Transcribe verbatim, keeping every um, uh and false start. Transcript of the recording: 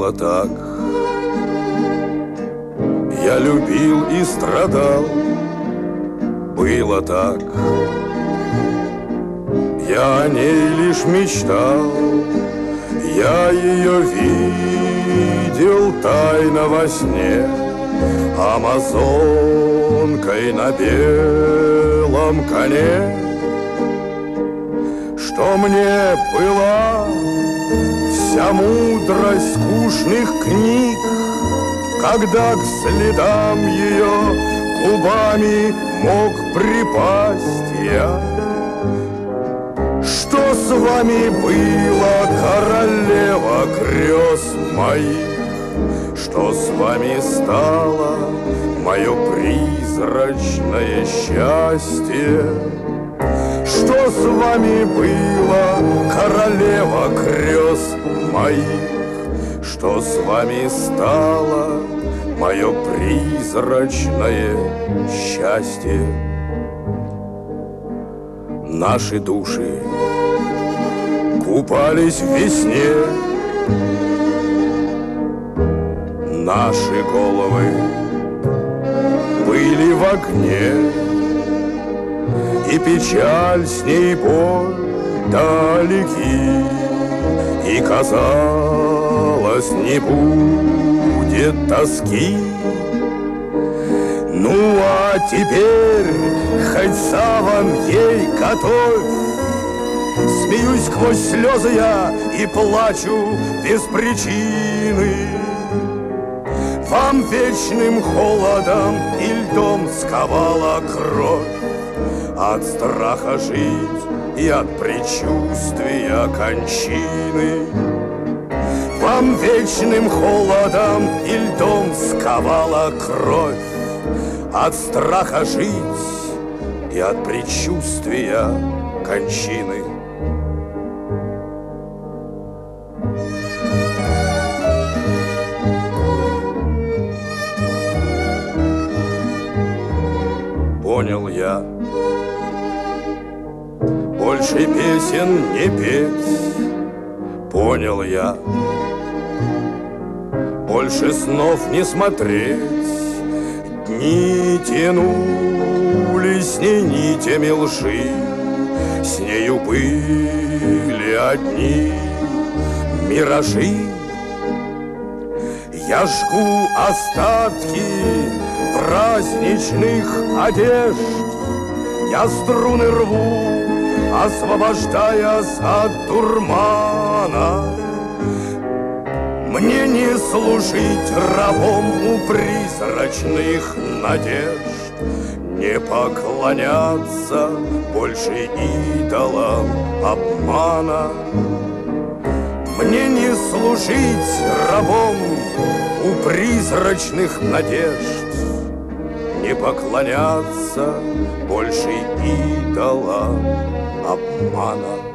было так. Я любил и страдал, было так. Я о ней лишь мечтал, я ее видел тайно во сне, амазонкой на белом коне. Что мне была вся мудрость скучных книг, когда к следам ее губами мог припасть я. Что с вами было, королева грез моих? Что с вами стало, мое призрачное счастье? Что с вами было, королева грез моих? Что с вами стало, мое призрачное счастье? Наши души купались в весне, наши головы были в огне, и печаль с ней боль далеки, и казалось, не будет тоски. Ну а теперь хоть саван ей готовь, смеюсь сквозь слезы я и плачу без причины. Вам вечным холодом и льдом сковала кровь, от страха жить и от предчувствия кончины. Вам вечным холодом и льдом сковала кровь, от страха жить и от предчувствия кончины. Понял я, больше песен не петь. Понял я, больше снов не смотреть. Дни тянулись не нитями лжи, с нею были одни миражи. Я жгу остатки праздничных одежд, я струны рву, освобождаясь от дурмана. Мне не служить рабом у призрачных надежд, не поклоняться больше идолам обмана. Мне не служить рабом у призрачных надежд, не поклоняться больше идолам обмана.